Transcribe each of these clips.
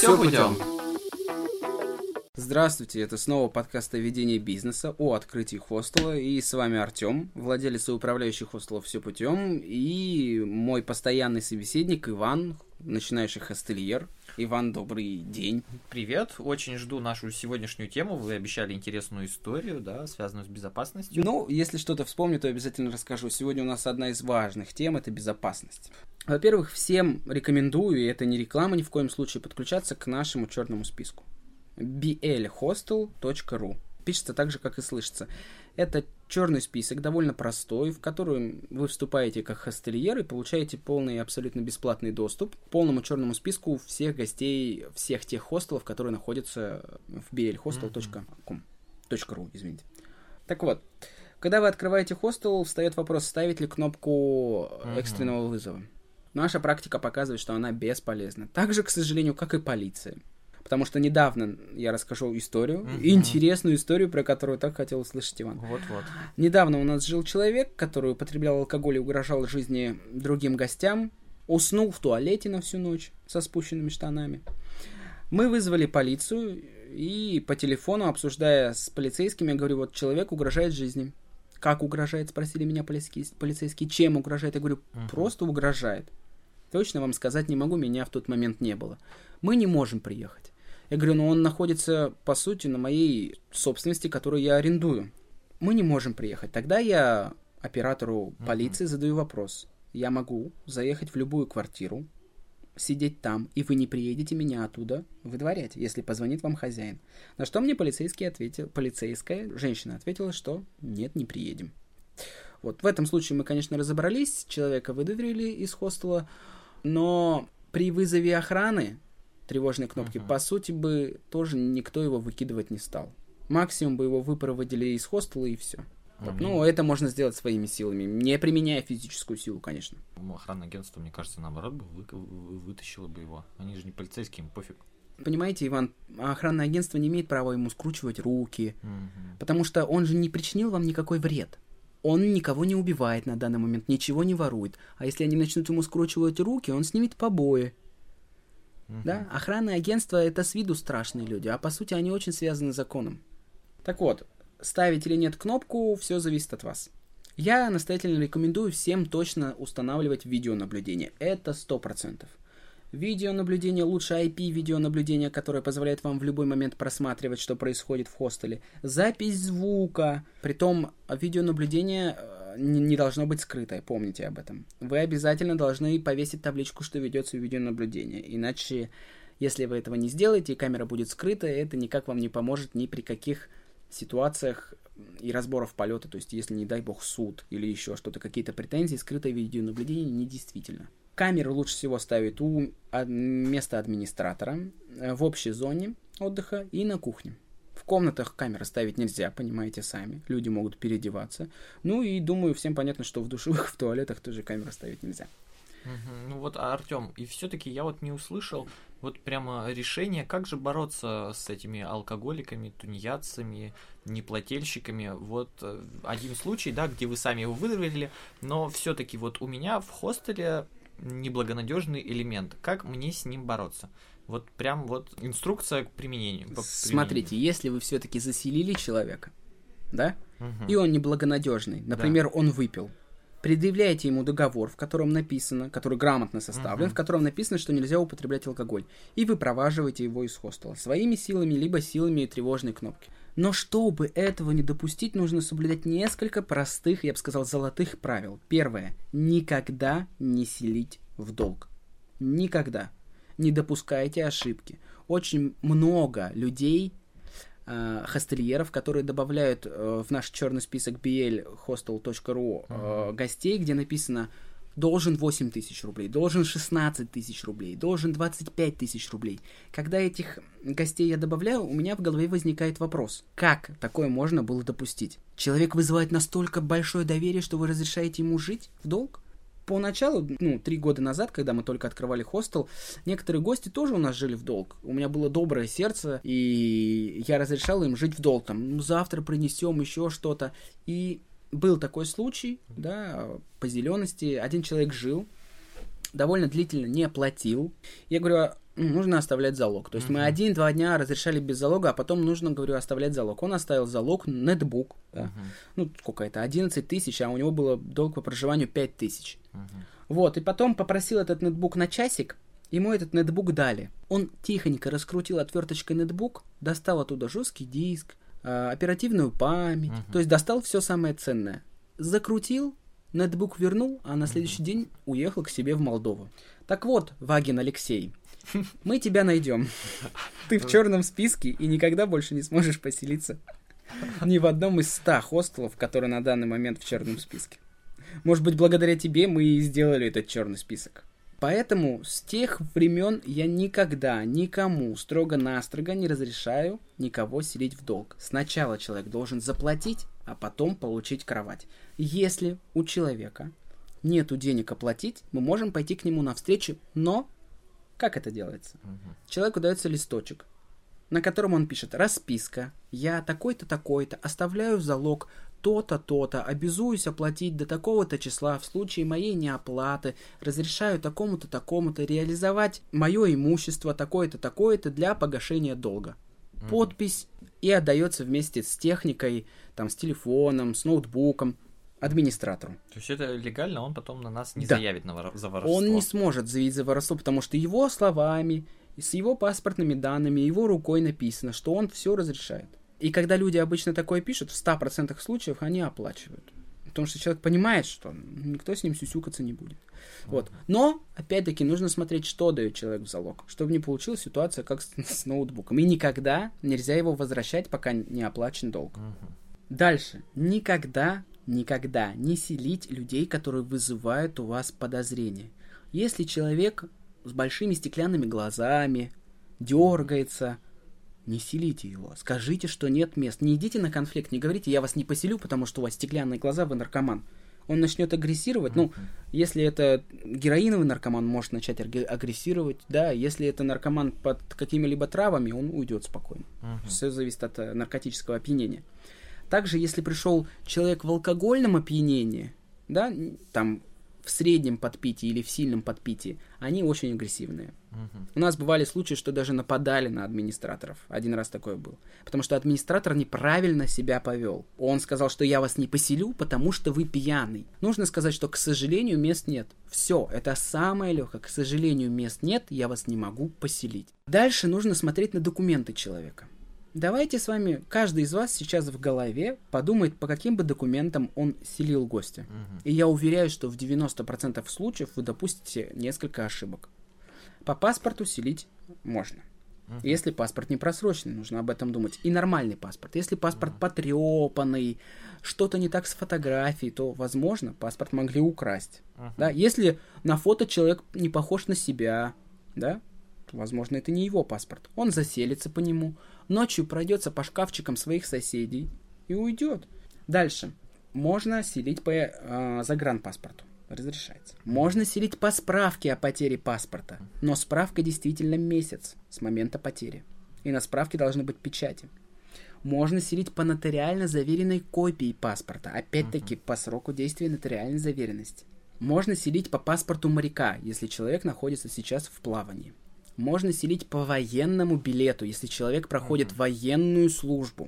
все путем. Здравствуйте, это снова подкаст о ведении бизнеса, о открытии хостела, и с вами Артем, владелец и управляющий хостелом «Все путем», и мой постоянный собеседник Иван, начинающий хостельер. Иван, добрый день. Привет, очень жду нашу сегодняшнюю тему, вы обещали интересную историю, да, связанную с безопасностью. Ну, если что-то вспомню, то обязательно расскажу. Сегодня у нас одна из важных тем – это безопасность. Во-первых, всем рекомендую, и это не реклама ни в коем случае, подключаться к нашему черному списку. blhostel.ru. Пишется так же, как и слышится. Это черный список, довольно простой, в который вы вступаете как хостельер и получаете полный и абсолютно бесплатный доступ к полному черному списку всех гостей, всех тех хостелов, которые находятся в blhostel.ru, извините. Так вот, когда вы открываете хостел, встает вопрос, ставить ли кнопку экстренного вызова. Наша практика показывает, что она бесполезна. Так же, к сожалению, как и полиция. Потому что недавно я расскажу историю, интересную историю, про которую так хотел услышать Иван. Вот-вот. Недавно у нас жил человек, который употреблял алкоголь и угрожал жизни другим гостям, уснул в туалете на всю ночь со спущенными штанами. Мы вызвали полицию и по телефону, обсуждая с полицейскими, я говорю, вот человек угрожает жизни. Как угрожает, спросили меня полицейские. Чем угрожает? Я говорю, просто угрожает. Точно вам сказать не могу, меня в тот момент не было. Мы не можем приехать. Я говорю, но он находится, по сути, на моей собственности, которую я арендую. Мы не можем приехать. Тогда я оператору полиции задаю вопрос. Я могу заехать в любую квартиру, сидеть там, и вы не приедете меня оттуда выдворять, если позвонит вам хозяин. На что мне полицейская женщина ответила, что нет, не приедем. Вот в этом случае мы, конечно, разобрались, человека выдворили из хостела, но при вызове охраны тревожной кнопки, по сути бы тоже никто его выкидывать не стал. Максимум бы его выпроводили из хостела и все. Ну, это можно сделать своими силами, не применяя физическую силу, конечно. Охранное агентство, мне кажется, наоборот бы вытащило бы его. Они же не полицейские, им пофиг. Понимаете, Иван, охранное агентство не имеет права ему скручивать руки, потому что он же не причинил вам никакой вред. Он никого не убивает на данный момент, ничего не ворует. А если они начнут ему скручивать руки, он снимет побои. Да? Охранное агентство — это с виду страшные люди, а по сути они очень связаны с законом. Так вот, ставить или нет кнопку, все зависит от вас. Я настоятельно рекомендую всем точно устанавливать видеонаблюдение. Это 100%. Видеонаблюдение, лучше IP-видеонаблюдение, которое позволяет вам в любой момент просматривать, что происходит в хостеле. Запись звука. Притом, видеонаблюдение не должно быть скрытое, помните об этом. Вы обязательно должны повесить табличку, что ведется видеонаблюдение. Иначе, если вы этого не сделаете, и камера будет скрыта, это никак вам не поможет ни при каких ситуациях и разборов полета. То есть, если, не дай бог, суд или еще что-то, какие-то претензии, скрытое видеонаблюдение недействительно. Камеру лучше всего ставить у места администратора, в общей зоне отдыха и на кухне. В комнатах камеры ставить нельзя, понимаете сами. Люди могут переодеваться. Ну и думаю, всем понятно, что в душевых, в туалетах тоже камеры ставить нельзя. Ну вот, Артем, и все-таки я вот не услышал вот прямо решение, как же бороться с этими алкоголиками, тунеядцами, неплательщиками. Вот один случай, да, где вы сами его выдавили, но все-таки вот у меня в хостеле неблагонадежный элемент. Как мне с ним бороться? Вот прям вот инструкция к применению. Смотрите, если вы все-таки заселили человека, да, и он неблагонадежный, например, он выпил, предъявляете ему договор, в котором написано, который грамотно составлен, в котором написано, что нельзя употреблять алкоголь, и выпроваживаете его из хостела своими силами, либо силами тревожной кнопки. Но чтобы этого не допустить, нужно соблюдать несколько простых, я бы сказал, золотых правил. Первое. Никогда не селить в долг. Никогда. Не допускайте ошибки. Очень много людей, хостельеров, которые добавляют в наш черный список blhostel.ru гостей, где написано должен 8 тысяч рублей, должен 16 тысяч рублей, должен 25 тысяч рублей. Когда этих гостей я добавляю, у меня в голове возникает вопрос, как такое можно было допустить? Человек вызывает настолько большое доверие, что вы разрешаете ему жить в долг? Поначалу, 3 года назад, когда мы только открывали хостел, некоторые гости тоже у нас жили в долг. У меня было доброе сердце, и я разрешал им жить в долг. Завтра принесем еще что-то. И был такой случай, да, по зелености. Один человек жил, довольно длительно не платил. Я говорю, нужно оставлять залог. То есть мы 1-2 дня разрешали без залога, а потом нужно, говорю, оставлять залог. Он оставил залог, нетбук, да. Ну, сколько это, 11 тысяч, а у него было долг по проживанию 5 тысяч. Вот, и потом попросил этот нетбук на часик, ему этот нетбук дали. Он тихонько раскрутил отверточкой нетбук, достал оттуда жесткий диск, оперативную память, то есть достал все самое ценное. Закрутил, нетбук вернул, а на следующий день уехал к себе в Молдову. Так вот, Вагин Алексей, мы тебя найдем. Ты в черном списке и никогда больше не сможешь поселиться ни в одном из 100 хостелов, которые на данный момент в черном списке. Может быть, благодаря тебе мы и сделали этот черный список. Поэтому с тех времен я никогда никому строго-настрого не разрешаю никого селить в долг. Сначала человек должен заплатить, а потом получить кровать. Если у человека нету денег оплатить, мы можем пойти к нему навстречу, но как это делается? Человеку дается листочек, на котором он пишет: расписка, я такой-то, такой-то, оставляю в залог то-то, то-то, обязуюсь оплатить до такого-то числа, в случае моей неоплаты разрешаю такому-то, такому-то реализовать мое имущество такое-то, такое-то для погашения долга. Подпись, и отдается вместе с техникой, там, с телефоном, с ноутбуком администратору. То есть это легально, он потом на нас не заявит за воровство? Он не сможет заявить за воровство, потому что его словами, с его паспортными данными, его рукой написано, что он все разрешает. И когда люди обычно такое пишут, в 100% случаев они оплачивают. Потому что человек понимает, что никто с ним сюсюкаться не будет. Вот. Но, опять-таки, нужно смотреть, что дает человек в залог, чтобы не получилась ситуация, как с ноутбуком. И никогда нельзя его возвращать, пока не оплачен долг. Дальше. Никогда не селить людей, которые вызывают у вас подозрения. Если человек с большими стеклянными глазами дергается, не селите его. Скажите, что нет мест. Не идите на конфликт, не говорите: я вас не поселю, потому что у вас стеклянные глаза, вы наркоман. Он начнет агрессировать. Ну, если это героиновый наркоман, может начать агрессировать. Да, если это наркоман под какими-либо травами, он уйдет спокойно. Все зависит от наркотического опьянения. Также, если пришел человек в алкогольном опьянении, да, там в среднем подпитии или в сильном подпитии, они очень агрессивные. У нас бывали случаи, что даже нападали на администраторов. Один раз такое было. Потому что администратор неправильно себя повел. Он сказал, что я вас не поселю, потому что вы пьяный. Нужно сказать, что, к сожалению, мест нет. Все, это самое легкое. К сожалению, мест нет, я вас не могу поселить. Дальше нужно смотреть на документы человека. Давайте с вами, каждый из вас сейчас в голове подумает, по каким бы документам он селил гостя. И я уверяю, что в 90% случаев вы допустите несколько ошибок. По паспорту селить можно. Если паспорт не просроченный, нужно об этом думать. И нормальный паспорт. Если паспорт потрепанный, что-то не так с фотографией, то, возможно, паспорт могли украсть. Да? Если на фото человек не похож на себя, да, то, возможно, это не его паспорт. Он заселится по нему, ночью пройдется по шкафчикам своих соседей и уйдет. Дальше. Можно селить по загранпаспорту. Разрешается. Можно селить по справке о потере паспорта, но справка действительно месяц с момента потери. И на справке должны быть печати. Можно селить по нотариально заверенной копии паспорта, опять-таки по сроку действия нотариальной заверенности. Можно селить по паспорту моряка, если человек находится сейчас в плавании. Можно селить по военному билету, если человек проходит военную службу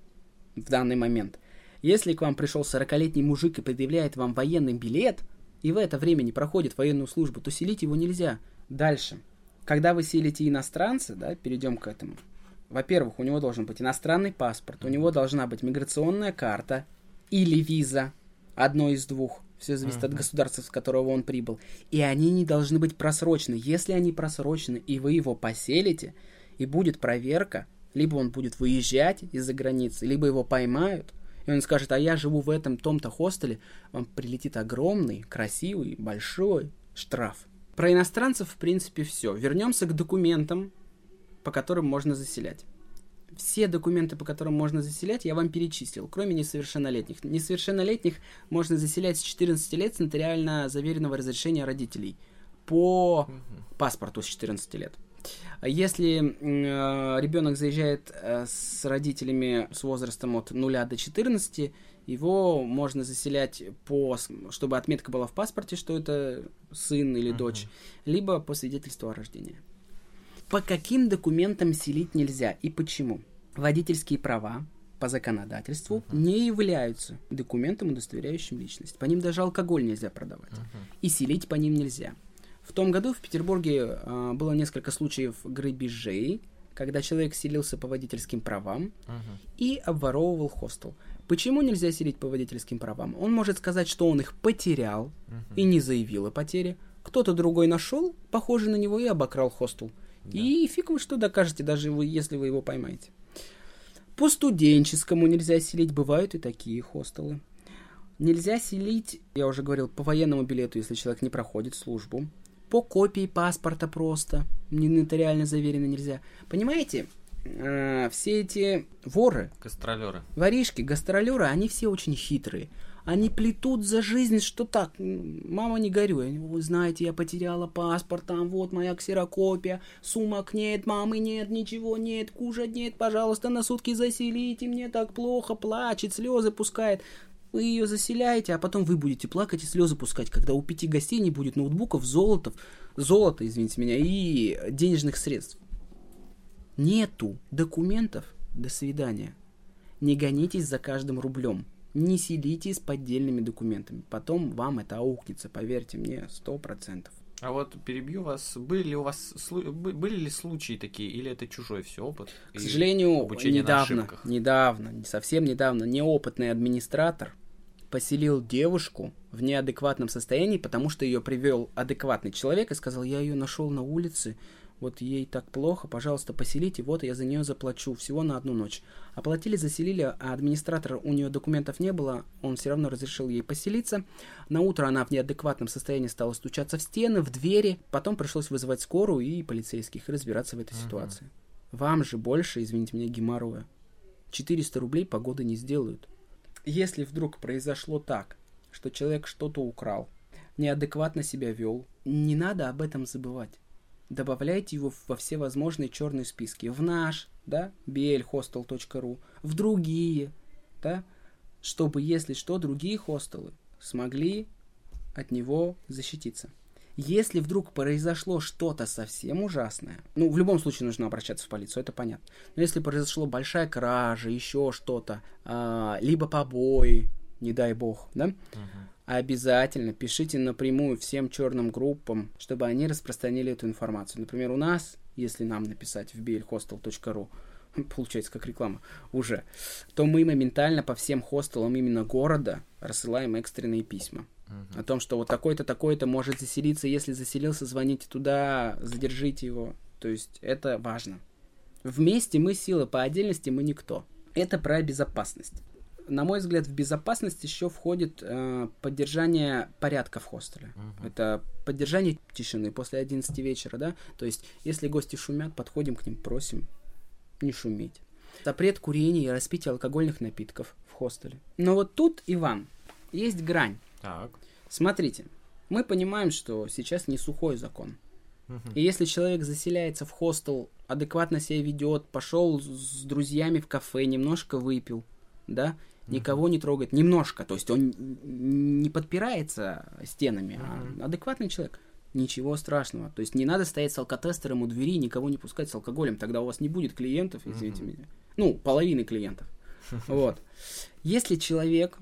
в данный момент. Если к вам пришел 40-летний мужик и предъявляет вам военный билет, и в это время не проходит военную службу, то селить его нельзя. Дальше. Когда вы селите иностранца, да, перейдем к этому. Во-первых, у него должен быть иностранный паспорт, у него должна быть миграционная карта или виза, одно из двух. Все зависит от государства, с которого он прибыл. И они не должны быть просрочены. Если они просрочены, и вы его поселите, и будет проверка, либо он будет выезжать из-за границы, либо его поймают, и он скажет: а я живу в этом том-то хостеле, вам прилетит огромный, красивый, большой штраф. Про иностранцев, в принципе, все. Вернемся к документам, по которым можно заселять. Все документы, по которым можно заселять, я вам перечислил, кроме несовершеннолетних. Несовершеннолетних можно заселять с 14 лет с нотариально заверенного разрешения родителей по паспорту с 14 лет. Если ребенок заезжает с родителями с возрастом от 0 до 14, его можно заселять чтобы отметка была в паспорте, что это сын или дочь, либо по свидетельству о рождении. По каким документам селить нельзя и почему? Водительские права по законодательству не являются документом, удостоверяющим личность. По ним даже алкоголь нельзя продавать. И селить по ним нельзя. В том году в Петербурге было несколько случаев грабежей, когда человек селился по водительским правам и обворовывал хостел. Почему нельзя селить по водительским правам? Он может сказать, что он их потерял и не заявил о потере. Кто-то другой нашел, похожий на него, и обокрал хостел. Да. И фиг вы что докажете, даже если вы его поймаете. По студенческому нельзя селить, бывают и такие хостелы. Нельзя селить, я уже говорил, по военному билету, если человек не проходит службу. По копии паспорта просто, не нотариально заверено нельзя. Понимаете, все эти воры, гастролеры, воришки, гастролеры, они все очень хитрые. Они плетут за жизнь, что так, мама, не горюй. Вы знаете, я потеряла паспорт, там вот моя ксерокопия, сумок нет, мамы нет, ничего нет, кушать нет, пожалуйста, на сутки заселите, мне так плохо, плачет, слезы пускает. Вы ее заселяете, а потом вы будете плакать и слезы пускать, когда у 5 гостей не будет ноутбуков, золота, извините меня, и денежных средств. Нету документов, до свидания. Не гонитесь за каждым рублем. Не селитесь с поддельными документами. Потом вам это аукнется, поверьте мне, 100%. А вот перебью вас. Были ли случаи такие, или это чужой все опыт? К сожалению, совсем недавно, неопытный администратор поселил девушку в неадекватном состоянии, потому что ее привел адекватный человек и сказал: я ее нашел на улице, вот ей так плохо, пожалуйста, поселите, вот я за нее заплачу, всего на 1 ночь. Оплатили, заселили, а администратор, у нее документов не было, он все равно разрешил ей поселиться. На утро она в неадекватном состоянии стала стучаться в стены, в двери, потом пришлось вызывать скорую и полицейских и разбираться в этой ситуации. Вам же больше, извините меня, геморроя. 400 рублей погоды не сделают. Если вдруг произошло так, что человек что-то украл, неадекватно себя вел, не надо об этом забывать. Добавляйте его во все возможные черные списки. В наш, да, blhostel.ru, в другие, да, чтобы, если что, другие хостелы смогли от него защититься. Если вдруг произошло что-то совсем ужасное, в любом случае нужно обращаться в полицию, это понятно. Но если произошло большая кража, еще что-то, либо побои, не дай бог, да, обязательно пишите напрямую всем черным группам, чтобы они распространили эту информацию. Например, у нас, если нам написать в blhostel.ru, получается как реклама уже, то мы моментально по всем хостелам именно города рассылаем экстренные письма. О том, что вот такой-то, такой-то может заселиться, если заселился, звоните туда, задержите его. То есть это важно. Вместе мы сила, по отдельности мы никто. Это про безопасность. На мой взгляд, в безопасность еще входит поддержание порядка в хостеле. Это поддержание тишины после 11 вечера, да? То есть, если гости шумят, подходим к ним, просим не шуметь. Запрет курения и распития алкогольных напитков в хостеле. Но вот тут, Иван, есть грань. Так. Смотрите, мы понимаем, что сейчас не сухой закон. И если человек заселяется в хостел, адекватно себя ведет, пошел с друзьями в кафе, немножко выпил, да, никого не трогает, немножко, то есть он не подпирается стенами, а адекватный человек, ничего страшного. То есть не надо стоять с алкотестером у двери и никого не пускать с алкоголем, тогда у вас не будет клиентов, извините меня. Половины клиентов. Вот. Если человек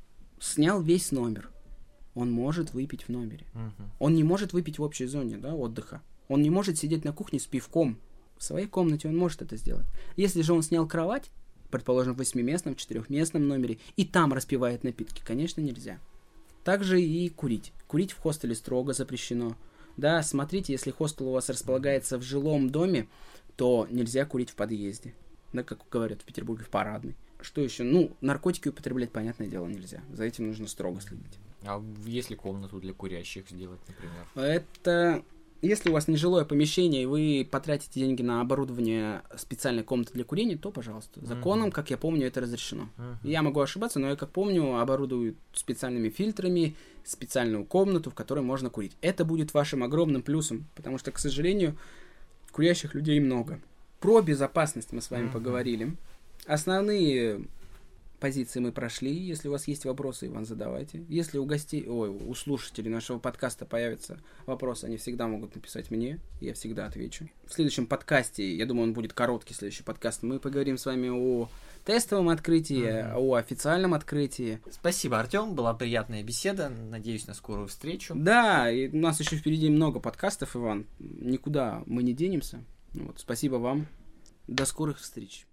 снял весь номер, он может выпить в номере. Он не может выпить в общей зоне, да, отдыха. Он не может сидеть на кухне с пивком. В своей комнате он может это сделать. Если же он снял кровать, предположим, в 8-местном, в 4-местном номере, и там распивает напитки, конечно, нельзя. Также и курить. Курить в хостеле строго запрещено. Да, смотрите, если хостел у вас располагается в жилом доме, то нельзя курить в подъезде. Да, как говорят в Петербурге, в парадной. Что еще? Наркотики употреблять, понятное дело, нельзя. За этим нужно строго следить. А если комнату для курящих сделать, например? Это... Если у вас нежилое помещение, и вы потратите деньги на оборудование специальной комнаты для курения, то, пожалуйста. Законом, как я помню, это разрешено. Я могу ошибаться, но я, как помню, оборудуют специальными фильтрами специальную комнату, в которой можно курить. Это будет вашим огромным плюсом, потому что, к сожалению, курящих людей много. Про безопасность мы с вами поговорили. Основные позиции мы прошли. Если у вас есть вопросы, Иван, задавайте. Если у слушателей нашего подкаста появятся вопросы, они всегда могут написать мне, я всегда отвечу. В следующем подкасте, я думаю, он будет короткий, следующий подкаст, мы поговорим с вами о тестовом открытии, о официальном открытии. Спасибо, Артем, была приятная беседа, надеюсь на скорую встречу. Да, и у нас еще впереди много подкастов, Иван, никуда мы не денемся. Вот, спасибо вам, до скорых встреч.